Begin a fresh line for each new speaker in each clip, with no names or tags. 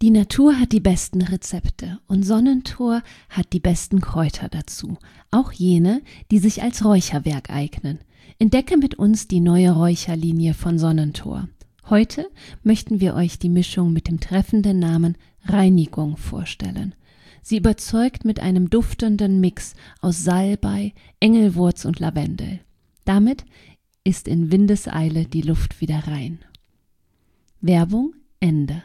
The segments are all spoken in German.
Die Natur hat die besten Rezepte und Sonnentor hat die besten Kräuter dazu, auch jene, die sich als Räucherwerk eignen. Entdecke mit uns die neue Räucherlinie von Sonnentor. Heute möchten wir euch die Mischung mit dem treffenden Namen Reinigung vorstellen. Sie überzeugt mit einem duftenden Mix aus Salbei, Engelwurz und Lavendel. Damit ist in Windeseile die Luft wieder rein. Werbung Ende.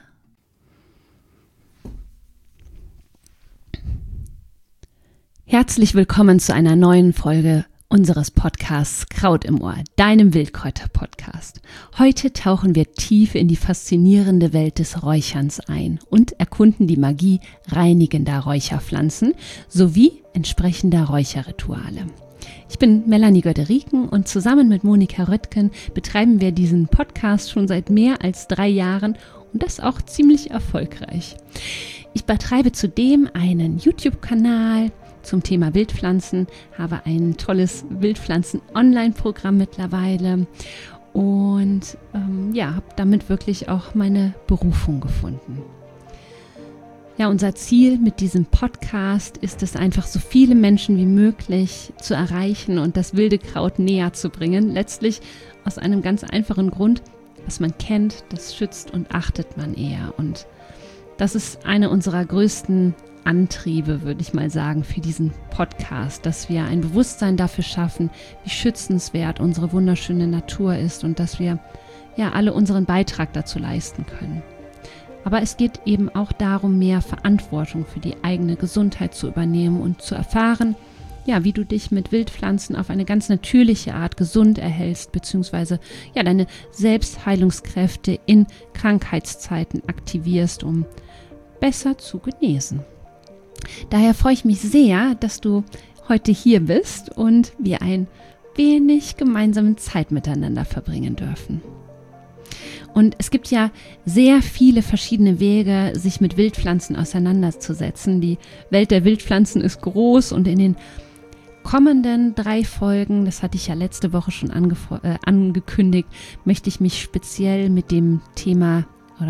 Herzlich willkommen zu einer neuen Folge unseres Podcasts Kraut im Ohr, deinem Wildkräuter-Podcast. Heute tauchen wir tief in die faszinierende Welt des Räucherns ein und erkunden die Magie reinigender Räucherpflanzen sowie entsprechender Räucherrituale. Ich bin Melanie Göderiken und zusammen mit Monika Röttgen betreiben wir diesen Podcast schon seit mehr als 3 Jahren und das auch ziemlich erfolgreich. Ich betreibe zudem einen YouTube-Kanal zum Thema Wildpflanzen, habe ein tolles Wildpflanzen-Online-Programm mittlerweile und habe damit wirklich auch meine Berufung gefunden. Ja, unser Ziel mit diesem Podcast ist es einfach, so viele Menschen wie möglich zu erreichen und das wilde Kraut näher zu bringen. Letztlich aus einem ganz einfachen Grund: was man kennt, das schützt und achtet man eher. Und das ist eine unserer größten Antriebe, würde ich mal sagen, für diesen Podcast, dass wir ein Bewusstsein dafür schaffen, wie schützenswert unsere wunderschöne Natur ist und dass wir ja alle unseren Beitrag dazu leisten können. Aber es geht eben auch darum, mehr Verantwortung für die eigene Gesundheit zu übernehmen und zu erfahren, ja, wie du dich mit Wildpflanzen auf eine ganz natürliche Art gesund erhältst, beziehungsweise ja, deine Selbstheilungskräfte in Krankheitszeiten aktivierst, um besser zu genesen. Daher freue ich mich sehr, dass du heute hier bist und wir ein wenig gemeinsame Zeit miteinander verbringen dürfen. Und es gibt ja sehr viele verschiedene Wege, sich mit Wildpflanzen auseinanderzusetzen. Die Welt der Wildpflanzen ist groß und in den kommenden 3 Folgen, das hatte ich ja letzte Woche schon angekündigt, möchte ich mich speziell mit dem Thema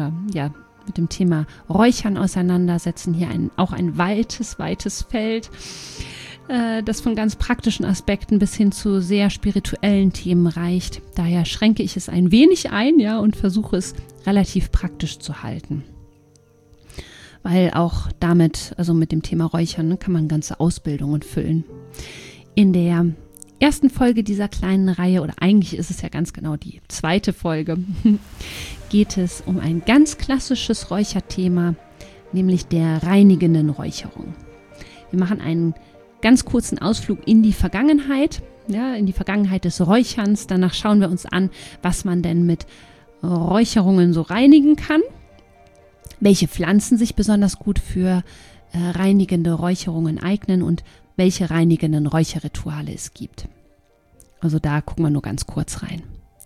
Räuchern auseinandersetzen. Hier auch ein weites Feld, das von ganz praktischen Aspekten bis hin zu sehr spirituellen Themen reicht. Daher schränke ich es ein wenig ein, ja, und versuche es relativ praktisch zu halten. Weil auch damit, also mit dem Thema Räuchern, kann man ganze Ausbildungen füllen. In der ersten Folge dieser kleinen Reihe, oder eigentlich ist es ja ganz genau die 2. Folge, geht es um ein ganz klassisches Räucherthema, nämlich der reinigenden Räucherung. Wir machen einen ganz kurzen Ausflug in die Vergangenheit, ja, in die Vergangenheit des Räucherns. Danach schauen wir uns an, was man denn mit Räucherungen so reinigen kann, welche Pflanzen sich besonders gut für reinigende Räucherungen eignen und welche reinigenden Räucherrituale es gibt. Also da gucken wir nur ganz kurz rein.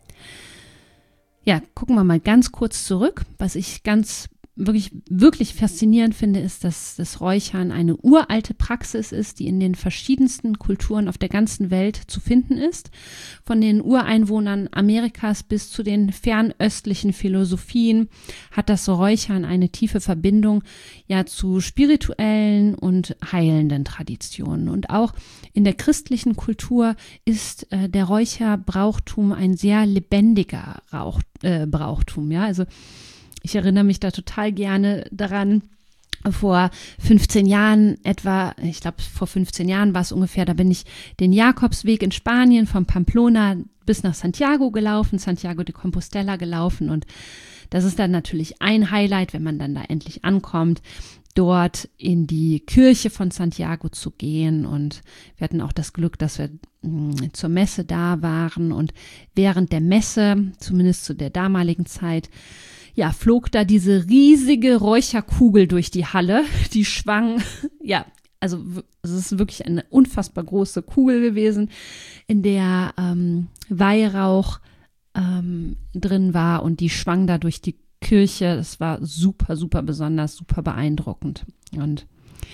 Ja, gucken wir mal ganz kurz zurück. Was ich wirklich faszinierend finde, ist, dass das Räuchern eine uralte Praxis ist, die in den verschiedensten Kulturen auf der ganzen Welt zu finden ist. Von den Ureinwohnern Amerikas bis zu den fernöstlichen Philosophien hat das Räuchern eine tiefe Verbindung ja zu spirituellen und heilenden Traditionen. Und auch in der christlichen Kultur ist der Räucherbrauchtum ein sehr lebendiger Brauchtum. Ja, also ich erinnere mich da total gerne daran, vor 15 Jahren etwa, ich glaube vor 15 Jahren war es ungefähr, da bin ich den Jakobsweg in Spanien von Pamplona bis nach Santiago gelaufen, Santiago de Compostela gelaufen, und das ist dann natürlich ein Highlight, wenn man dann da endlich ankommt, dort in die Kirche von Santiago zu gehen, und wir hatten auch das Glück, dass wir zur Messe da waren, und während der Messe, zumindest zu der damaligen Zeit, ja, flog da diese riesige Räucherkugel durch die Halle, die schwang, ja, also es ist wirklich eine unfassbar große Kugel gewesen, in der Weihrauch drin war, und die schwang da durch die Kirche. Das war super, super besonders, super beeindruckend. Und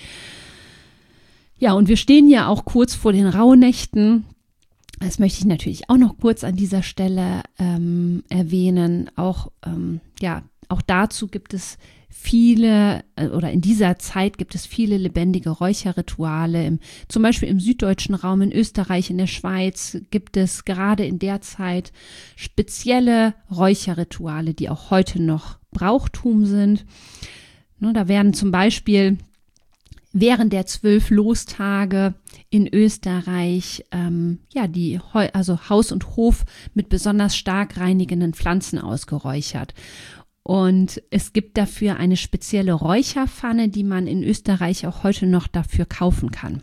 ja, und wir stehen ja auch kurz vor den Rauhnächten. Das möchte ich natürlich auch noch kurz an dieser Stelle erwähnen. Auch Auch dazu gibt es viele, oder in dieser Zeit gibt es viele lebendige Räucherrituale. Zum Beispiel im süddeutschen Raum, in Österreich, in der Schweiz gibt es gerade in der Zeit spezielle Räucherrituale, die auch heute noch Brauchtum sind. Da werden zum Beispiel während der 12 Lostage in Österreich also Haus und Hof mit besonders stark reinigenden Pflanzen ausgeräuchert. Und es gibt dafür eine spezielle Räucherpfanne, die man in Österreich auch heute noch dafür kaufen kann.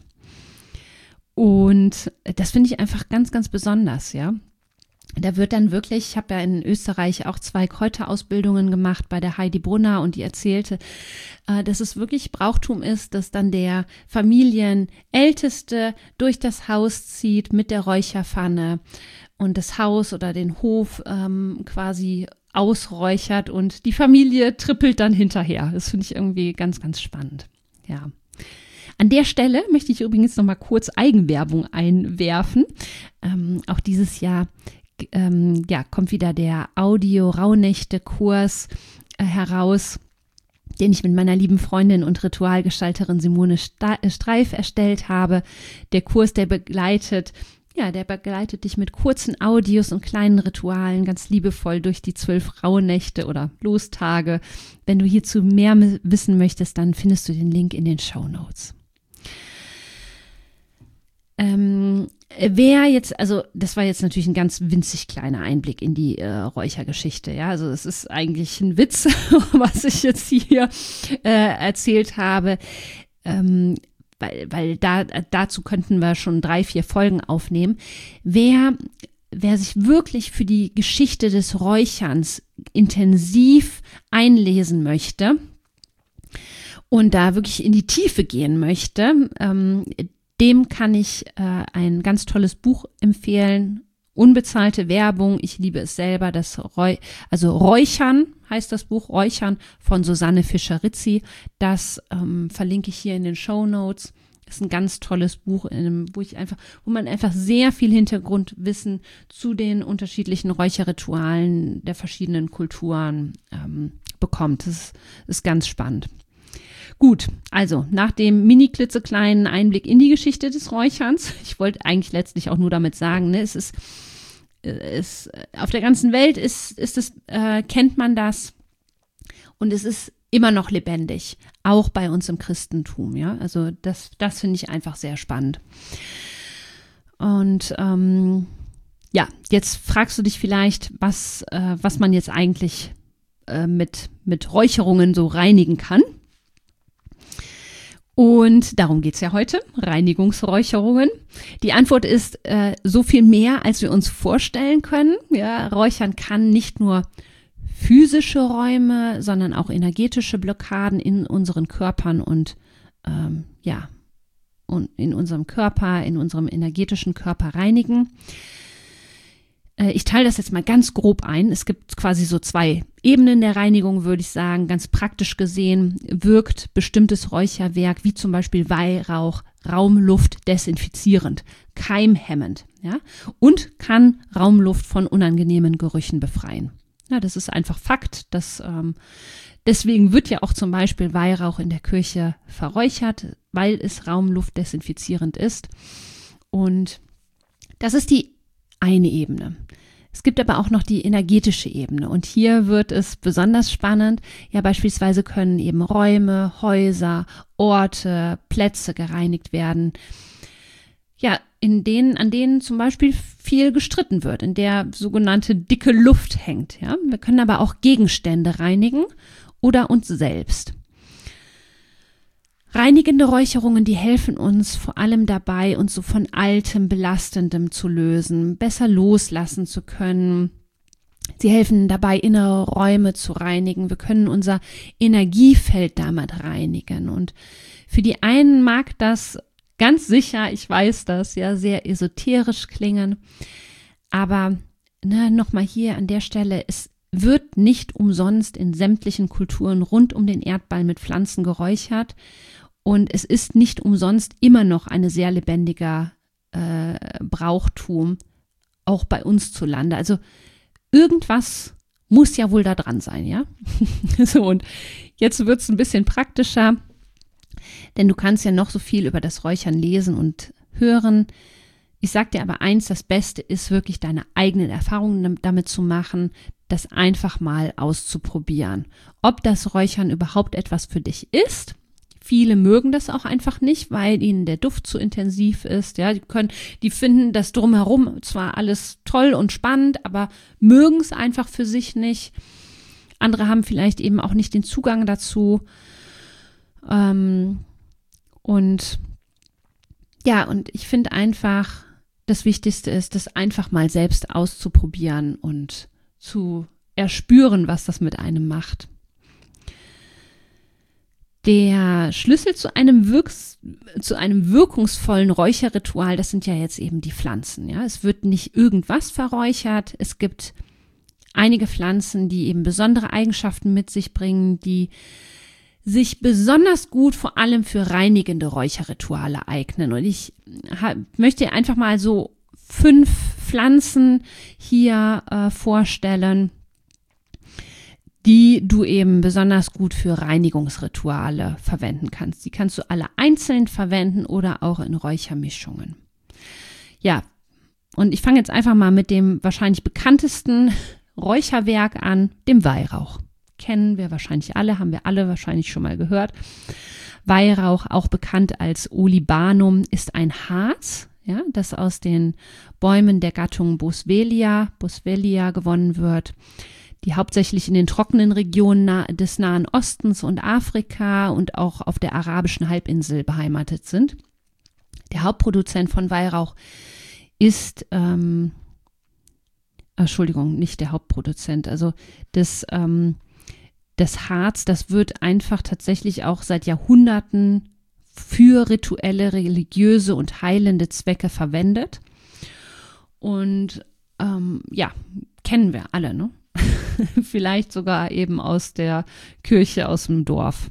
Und das finde ich einfach ganz, ganz besonders, ja. Da wird dann wirklich, ich habe ja in Österreich auch 2 Kräuterausbildungen gemacht bei der Heidi Brunner und die erzählte, dass es wirklich Brauchtum ist, dass dann der Familienälteste durch das Haus zieht mit der Räucherpfanne und das Haus oder den Hof quasi ausräuchert und die Familie trippelt dann hinterher. Das finde ich irgendwie ganz, ganz spannend. Ja. An der Stelle möchte ich übrigens noch mal kurz Eigenwerbung einwerfen. Auch dieses Jahr kommt wieder der Audio-Rauhnächte-Kurs heraus, den ich mit meiner lieben Freundin und Ritualgestalterin Simone Streif erstellt habe. Der Kurs, der begleitet dich mit kurzen Audios und kleinen Ritualen ganz liebevoll durch die 12 Rauhnächte oder Lostage. Wenn du hierzu mehr wissen möchtest, dann findest du den Link in den Shownotes. Das war jetzt natürlich ein ganz winzig kleiner Einblick in die Räuchergeschichte, ja, also es ist eigentlich ein Witz, was ich jetzt hier erzählt habe, weil dazu könnten wir schon 3-4 Folgen aufnehmen. Wer sich wirklich für die Geschichte des Räucherns intensiv einlesen möchte und da wirklich in die Tiefe gehen möchte, dem kann ich ein ganz tolles Buch empfehlen. Unbezahlte Werbung, ich liebe es selber, Räuchern heißt das Buch, Räuchern von Susanne Fischer-Rizzi. Das verlinke ich hier in den Shownotes. Das ist ein ganz tolles Buch, wo man einfach sehr viel Hintergrundwissen zu den unterschiedlichen Räucherritualen der verschiedenen Kulturen bekommt. Das ist ganz spannend. Gut, also nach dem mini-klitzekleinen Einblick in die Geschichte des Räucherns, ich wollte eigentlich letztlich auch nur damit sagen, ne, es auf der ganzen Welt kennt man das und es ist immer noch lebendig, auch bei uns im Christentum, ja, also das finde ich einfach sehr spannend. Und jetzt fragst du dich vielleicht, was man jetzt eigentlich mit Räucherungen so reinigen kann. Und darum geht's ja heute, Reinigungsräucherungen. Die Antwort ist so viel mehr, als wir uns vorstellen können. Ja, Räuchern kann nicht nur physische Räume, sondern auch energetische Blockaden in unseren Körpern und in unserem Körper, in unserem energetischen Körper reinigen. Ich teile das jetzt mal ganz grob ein. Es gibt quasi so 2 Ebenen der Reinigung, würde ich sagen. Ganz praktisch gesehen wirkt bestimmtes Räucherwerk, wie zum Beispiel Weihrauch, Raumluft desinfizierend, keimhemmend, ja, und kann Raumluft von unangenehmen Gerüchen befreien. Ja, das ist einfach Fakt. Deswegen wird ja auch zum Beispiel Weihrauch in der Kirche verräuchert, weil es Raumluft desinfizierend ist. Und das ist die eine Ebene. Es gibt aber auch noch die energetische Ebene und hier wird es besonders spannend. Ja, beispielsweise können eben Räume, Häuser, Orte, Plätze gereinigt werden. Ja, an denen zum Beispiel viel gestritten wird, in der sogenannte dicke Luft hängt. Ja, wir können aber auch Gegenstände reinigen oder uns selbst. Reinigende Räucherungen, die helfen uns vor allem dabei, uns so von Altem, Belastendem zu lösen, besser loslassen zu können. Sie helfen dabei, innere Räume zu reinigen. Wir können unser Energiefeld damit reinigen. Und für die einen mag das ganz sicher, ich weiß das, ja, sehr esoterisch klingen. Aber nochmal hier an der Stelle, es wird nicht umsonst in sämtlichen Kulturen rund um den Erdball mit Pflanzen geräuchert. Und es ist nicht umsonst immer noch ein sehr lebendiger Brauchtum, auch bei uns zu Lande. Also irgendwas muss ja wohl da dran sein, ja? So, und jetzt wird es ein bisschen praktischer, denn du kannst ja noch so viel über das Räuchern lesen und hören. Ich sag dir aber eins, das Beste ist wirklich deine eigenen Erfahrungen damit zu machen, das einfach mal auszuprobieren. Ob das Räuchern überhaupt etwas für dich ist. Viele mögen das auch einfach nicht, weil ihnen der Duft zu intensiv ist. Ja, die finden das drumherum zwar alles toll und spannend, aber mögen es einfach für sich nicht. Andere haben vielleicht eben auch nicht den Zugang dazu. Und ich finde einfach, das Wichtigste ist, das einfach mal selbst auszuprobieren und zu erspüren, was das mit einem macht. Der Schlüssel zu einem wirkungsvollen Räucherritual, das sind ja jetzt eben die Pflanzen. Ja? Es wird nicht irgendwas verräuchert. Es gibt einige Pflanzen, die eben besondere Eigenschaften mit sich bringen, die sich besonders gut vor allem für reinigende Räucherrituale eignen. Und ich möchte einfach mal so 5 Pflanzen hier vorstellen, die du eben besonders gut für Reinigungsrituale verwenden kannst. Die kannst du alle einzeln verwenden oder auch in Räuchermischungen. Ja, und ich fange jetzt einfach mal mit dem wahrscheinlich bekanntesten Räucherwerk an, dem Weihrauch. Kennen wir wahrscheinlich alle, haben wir alle wahrscheinlich schon mal gehört. Weihrauch, auch bekannt als Olibanum, ist ein Harz, ja, das aus den Bäumen der Gattung Boswellia gewonnen wird, die hauptsächlich in den trockenen Regionen des Nahen Ostens und Afrika und auch auf der arabischen Halbinsel beheimatet sind. Der Hauptproduzent von Weihrauch ist, nicht der Hauptproduzent, also das Harz, das wird einfach tatsächlich auch seit Jahrhunderten für rituelle, religiöse und heilende Zwecke verwendet. Und kennen wir alle, ne? Vielleicht sogar eben aus der Kirche, aus dem Dorf.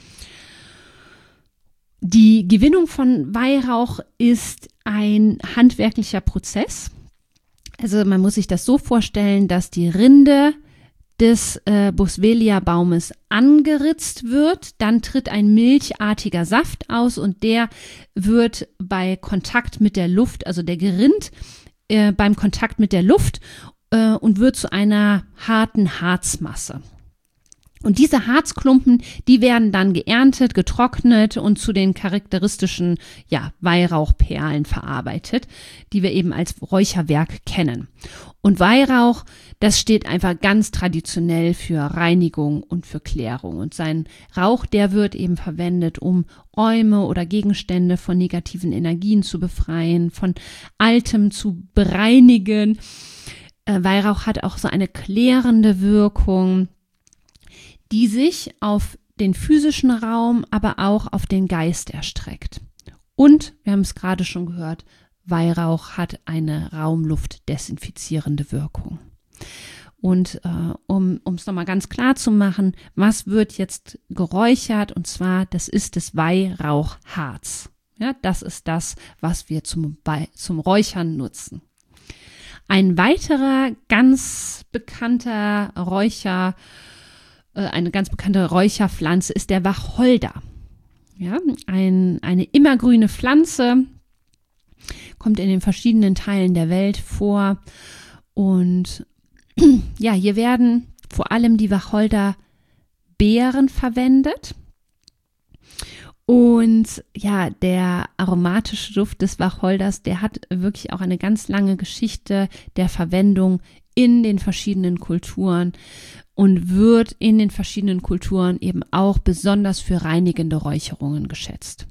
Die Gewinnung von Weihrauch ist ein handwerklicher Prozess. Also man muss sich das so vorstellen, dass die Rinde des Boswellia-Baumes angeritzt wird, dann tritt ein milchartiger Saft aus und der wird bei Kontakt mit der Luft, also der gerinnt beim Kontakt mit der Luft und wird zu einer harten Harzmasse. Und diese Harzklumpen, die werden dann geerntet, getrocknet und zu den charakteristischen Weihrauchperlen verarbeitet, die wir eben als Räucherwerk kennen. Und Weihrauch, das steht einfach ganz traditionell für Reinigung und für Klärung. Und sein Rauch, der wird eben verwendet, um Räume oder Gegenstände von negativen Energien zu befreien, von Altem zu bereinigen. Weihrauch hat auch so eine klärende Wirkung, die sich auf den physischen Raum, aber auch auf den Geist erstreckt. Und, wir haben es gerade schon gehört, Weihrauch hat eine raumluftdesinfizierende Wirkung. Und um es nochmal ganz klar zu machen, was wird jetzt geräuchert? Und zwar, das ist das Weihrauchharz. Ja, das ist das, was wir zum Räuchern nutzen. Ein weiterer ganz bekannter eine ganz bekannte Räucherpflanze ist der Wacholder. Ja, eine immergrüne Pflanze, kommt in den verschiedenen Teilen der Welt vor. Und ja, hier werden vor allem die Wacholderbeeren verwendet. Und ja, der aromatische Duft des Wacholders, der hat wirklich auch eine ganz lange Geschichte der Verwendung in den verschiedenen Kulturen und wird in den verschiedenen Kulturen eben auch besonders für reinigende Räucherungen geschätzt.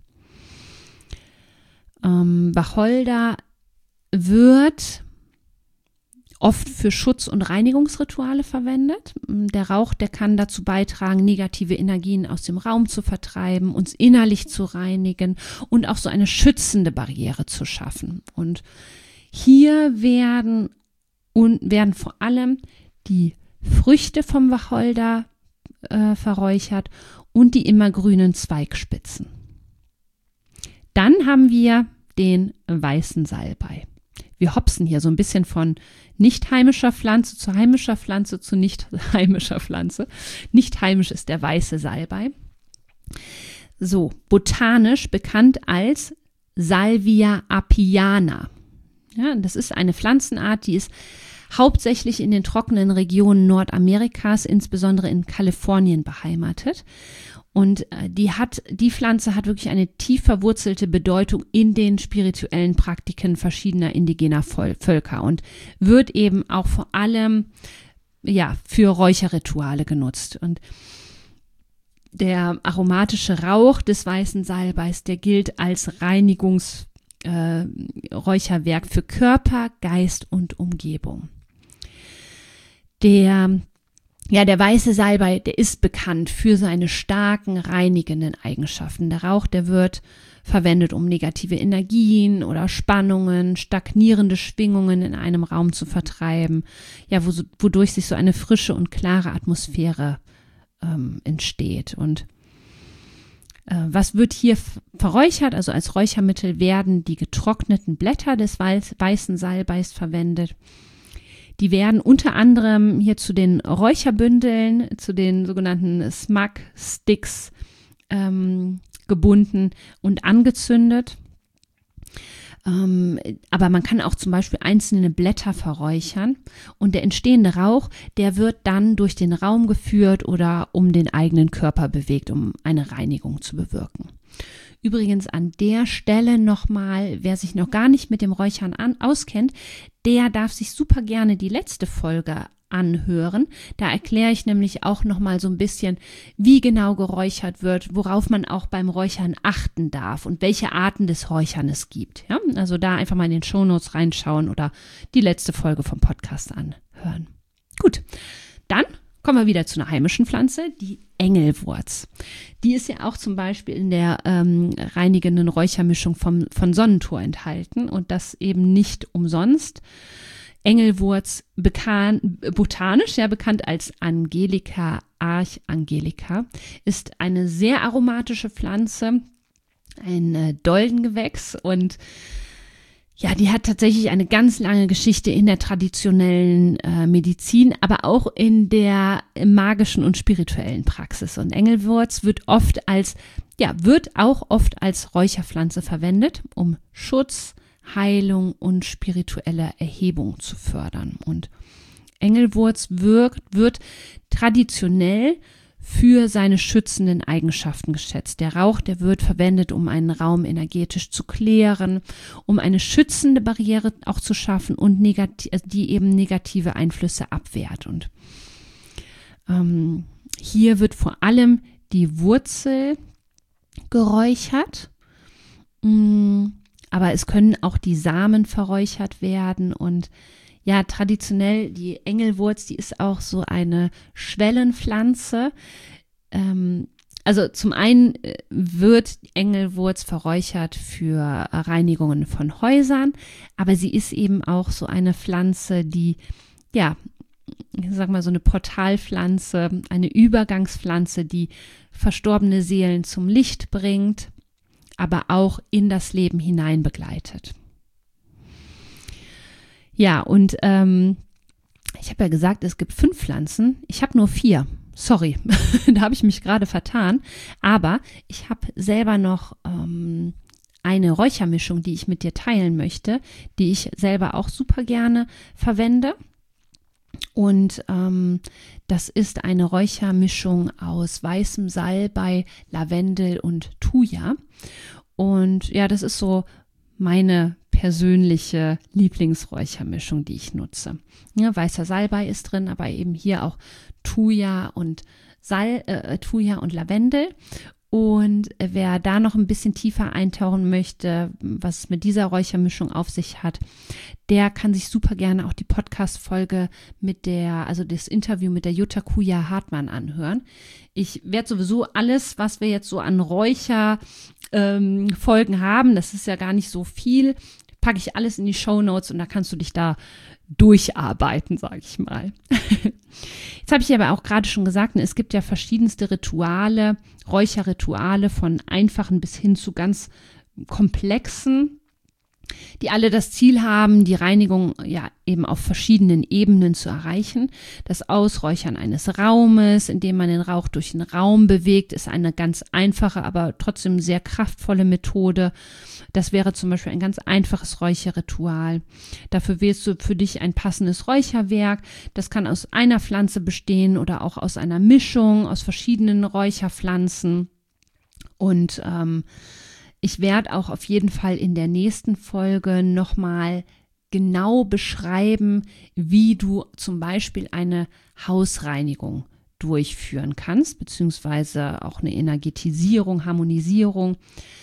Wacholder wird oft für Schutz- und Reinigungsrituale verwendet. Der Rauch, der kann dazu beitragen, negative Energien aus dem Raum zu vertreiben, uns innerlich zu reinigen und auch so eine schützende Barriere zu schaffen. Und hier werden vor allem die Früchte vom Wacholder verräuchert und die immergrünen Zweigspitzen. Dann haben wir den weißen Salbei. wir hopsen hier so ein bisschen von nicht heimischer Pflanze zu heimischer Pflanze zu nicht heimischer Pflanze. Nicht heimisch ist der weiße Salbei. So, botanisch bekannt als Salvia apiana. Ja, das ist eine Pflanzenart, die ist hauptsächlich in den trockenen Regionen Nordamerikas, insbesondere in Kalifornien, beheimatet. Und die Pflanze hat wirklich eine tief verwurzelte Bedeutung in den spirituellen Praktiken verschiedener indigener Völker und wird eben auch vor allem für Räucherrituale genutzt. Und der aromatische Rauch des weißen Salbeis, der gilt als Räucherwerk für Körper, Geist und Umgebung. Der weiße Salbei, der ist bekannt für seine starken reinigenden Eigenschaften. Der Rauch, der wird verwendet, um negative Energien oder Spannungen, stagnierende Schwingungen in einem Raum zu vertreiben, wodurch sich so eine frische und klare Atmosphäre entsteht. Und was wird hier verräuchert? Also als Räuchermittel werden die getrockneten Blätter des weißen Salbeis verwendet. Die werden unter anderem hier zu den Räucherbündeln, zu den sogenannten Smug-Sticks gebunden und angezündet. Aber man kann auch zum Beispiel einzelne Blätter verräuchern und der entstehende Rauch, der wird dann durch den Raum geführt oder um den eigenen Körper bewegt, um eine Reinigung zu bewirken. Übrigens an der Stelle nochmal, wer sich noch gar nicht mit dem Räuchern auskennt, der darf sich super gerne die letzte Folge anhören. Da erkläre ich nämlich auch nochmal so ein bisschen, wie genau geräuchert wird, worauf man auch beim Räuchern achten darf und welche Arten des Räuchern es gibt. Ja? Also da einfach mal in den Shownotes reinschauen oder die letzte Folge vom Podcast anhören. Gut, dann kommen wir wieder zu einer heimischen Pflanze, die Engelwurz. Die ist ja auch zum Beispiel in der reinigenden Räuchermischung von Sonnentor enthalten und das eben nicht umsonst. Engelwurz botanisch, bekannt als Angelica archangelica, ist eine sehr aromatische Pflanze, ein Doldengewächs und die hat tatsächlich eine ganz lange Geschichte in der traditionellen Medizin, aber auch in der magischen und spirituellen Praxis. Und Engelwurz wird auch oft als Räucherpflanze verwendet, um Schutz, Heilung und spirituelle Erhebung zu fördern. Und Engelwurz wird traditionell für seine schützenden Eigenschaften geschätzt. Der Rauch, der wird verwendet, um einen Raum energetisch zu klären, um eine schützende Barriere auch zu schaffen und die eben negative Einflüsse abwehrt. Und hier wird vor allem die Wurzel geräuchert, aber es können auch die Samen verräuchert werden und traditionell die Engelwurz, die ist auch so eine Schwellenpflanze. Also zum einen wird Engelwurz verräuchert für Reinigungen von Häusern, aber sie ist eben auch so eine Pflanze, die, ich sag mal so eine Portalpflanze, eine Übergangspflanze, die verstorbene Seelen zum Licht bringt, aber auch in das Leben hinein begleitet. Ja, und ich habe ja gesagt, es gibt 5 Pflanzen. Ich habe nur 4. Sorry, da habe ich mich gerade vertan. Aber ich habe selber noch eine Räuchermischung, die ich mit dir teilen möchte, die ich selber auch super gerne verwende. Und das ist eine Räuchermischung aus weißem Salbei, Lavendel und Thuja. Und das ist so meine persönliche Lieblingsräuchermischung, die ich nutze. Weißer Salbei ist drin, aber eben hier auch Thuja und Lavendel. Und wer da noch ein bisschen tiefer eintauchen möchte, was es mit dieser Räuchermischung auf sich hat, der kann sich super gerne auch die Podcast-Folge das Interview mit der Jutta Kuja Hartmann anhören. Ich werde sowieso alles, was wir jetzt so an Räucherfolgen haben, das ist ja gar nicht so viel, packe ich alles in die Shownotes und da kannst du dich da durcharbeiten, sage ich mal. Jetzt habe ich aber auch gerade schon gesagt, es gibt ja verschiedenste Rituale, Räucherrituale von einfachen bis hin zu ganz komplexen. die alle das Ziel haben, die Reinigung ja eben auf verschiedenen Ebenen zu erreichen. Das Ausräuchern eines Raumes, indem man den Rauch durch den Raum bewegt, ist eine ganz einfache, aber trotzdem sehr kraftvolle Methode. Das wäre zum Beispiel ein ganz einfaches Räucherritual. Dafür wählst du für dich ein passendes Räucherwerk. Das kann aus einer Pflanze bestehen oder auch aus einer Mischung aus verschiedenen Räucherpflanzen. Und ich werde auch auf jeden Fall in der nächsten Folge nochmal genau beschreiben, wie du zum Beispiel eine Hausreinigung durchführen kannst, beziehungsweise auch eine Energetisierung, Harmonisierung.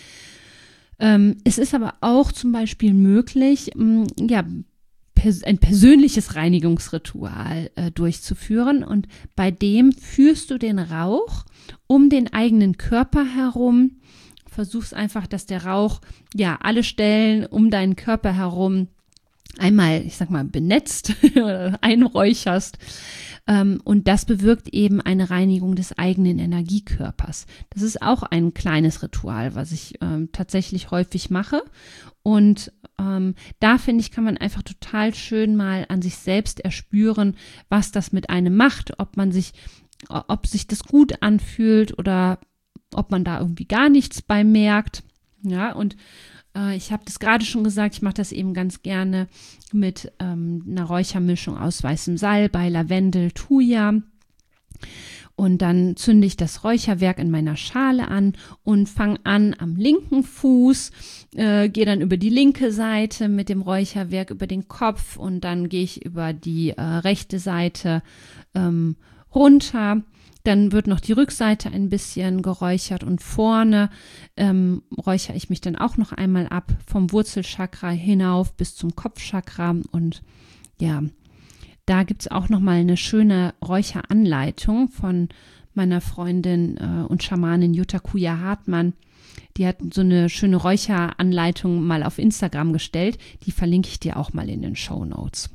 Es ist aber auch zum Beispiel möglich, ein persönliches Reinigungsritual durchzuführen, und bei dem führst du den Rauch um den eigenen Körper herum. Versuchst einfach, dass der Rauch alle Stellen um deinen Körper herum einmal, ich sag mal, benetzt oder einräucherst. Und das bewirkt eben eine Reinigung des eigenen Energiekörpers. Das ist auch ein kleines Ritual, was ich tatsächlich häufig mache. Und da, finde ich, kann man einfach total schön mal an sich selbst erspüren, was das mit einem macht, ob sich das gut anfühlt oder ob man da irgendwie gar nichts bei merkt. Ja, und ich habe das gerade schon gesagt, ich mache das eben ganz gerne mit einer Räuchermischung aus weißem Salbei, Lavendel, Thuja. Und dann zünde ich das Räucherwerk in meiner Schale an und fange an am linken Fuß, gehe dann über die linke Seite mit dem Räucherwerk über den Kopf, und dann gehe ich über die rechte Seite runter. Dann wird noch die Rückseite ein bisschen geräuchert, und vorne räuchere ich mich dann auch noch einmal ab, vom Wurzelchakra hinauf bis zum Kopfchakra. Und ja, da gibt es auch noch mal eine schöne Räucheranleitung von meiner Freundin und Schamanin Jutta Kuja-Hartmann. Die hat so eine schöne Räucheranleitung mal auf Instagram gestellt. Die verlinke ich dir auch mal in den Shownotes.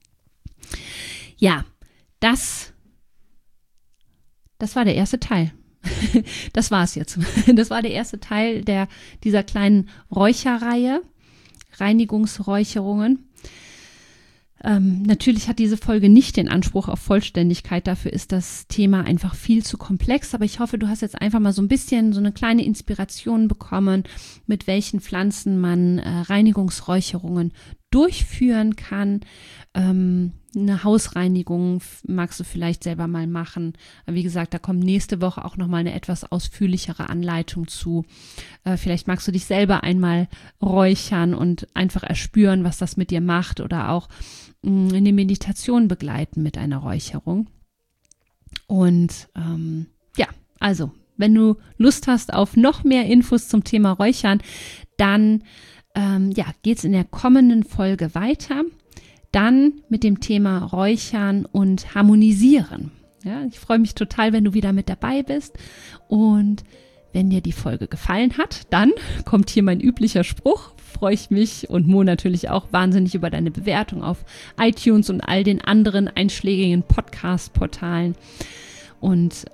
Ja, das war der erste Teil. Das war es jetzt. Das war der erste Teil dieser kleinen Räucherreihe, Reinigungsräucherungen. Natürlich hat diese Folge nicht den Anspruch auf Vollständigkeit. Dafür ist das Thema einfach viel zu komplex. Aber ich hoffe, du hast jetzt einfach mal so ein bisschen so eine kleine Inspiration bekommen, mit welchen Pflanzen man Reinigungsräucherungen durchführen kann. Eine Hausreinigung magst du vielleicht selber mal machen. Wie gesagt, da kommt nächste Woche auch nochmal eine etwas ausführlichere Anleitung zu. Vielleicht magst du dich selber einmal räuchern und einfach erspüren, was das mit dir macht, oder auch eine Meditation begleiten mit einer Räucherung. Und also, wenn du Lust hast auf noch mehr Infos zum Thema Räuchern, dann geht es in der kommenden Folge weiter. Dann mit dem Thema Räuchern und Harmonisieren. Ja, ich freue mich total, wenn du wieder mit dabei bist. Und wenn dir die Folge gefallen hat, dann kommt hier mein üblicher Spruch. Freue ich mich und Mo natürlich auch wahnsinnig über deine Bewertung auf iTunes und all den anderen einschlägigen Podcast-Portalen. Und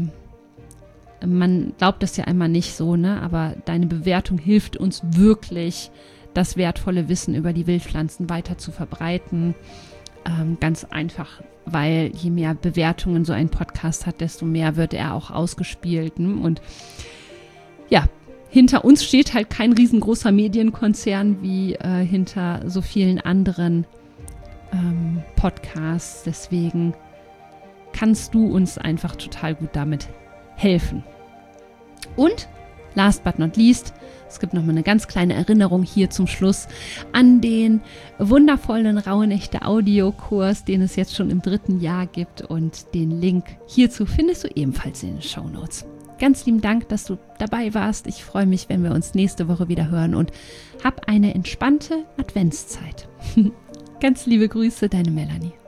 man glaubt das ja einmal nicht so, ne? Aber deine Bewertung hilft uns wirklich, das wertvolle Wissen über die Wildpflanzen weiter zu verbreiten. Ganz einfach, weil je mehr Bewertungen so ein Podcast hat, desto mehr wird er auch ausgespielt. Und ja, hinter uns steht halt kein riesengroßer Medienkonzern wie hinter so vielen anderen Podcasts. Deswegen kannst du uns einfach total gut damit helfen. Und last but not least, es gibt noch mal eine ganz kleine Erinnerung hier zum Schluss an den wundervollen Rauhnächte Audiokurs, den es jetzt schon im 3. Jahr gibt, und den Link hierzu findest du ebenfalls in den Shownotes. Ganz lieben Dank, dass du dabei warst. Ich freue mich, wenn wir uns nächste Woche wieder hören, und hab eine entspannte Adventszeit. Ganz liebe Grüße, deine Melanie.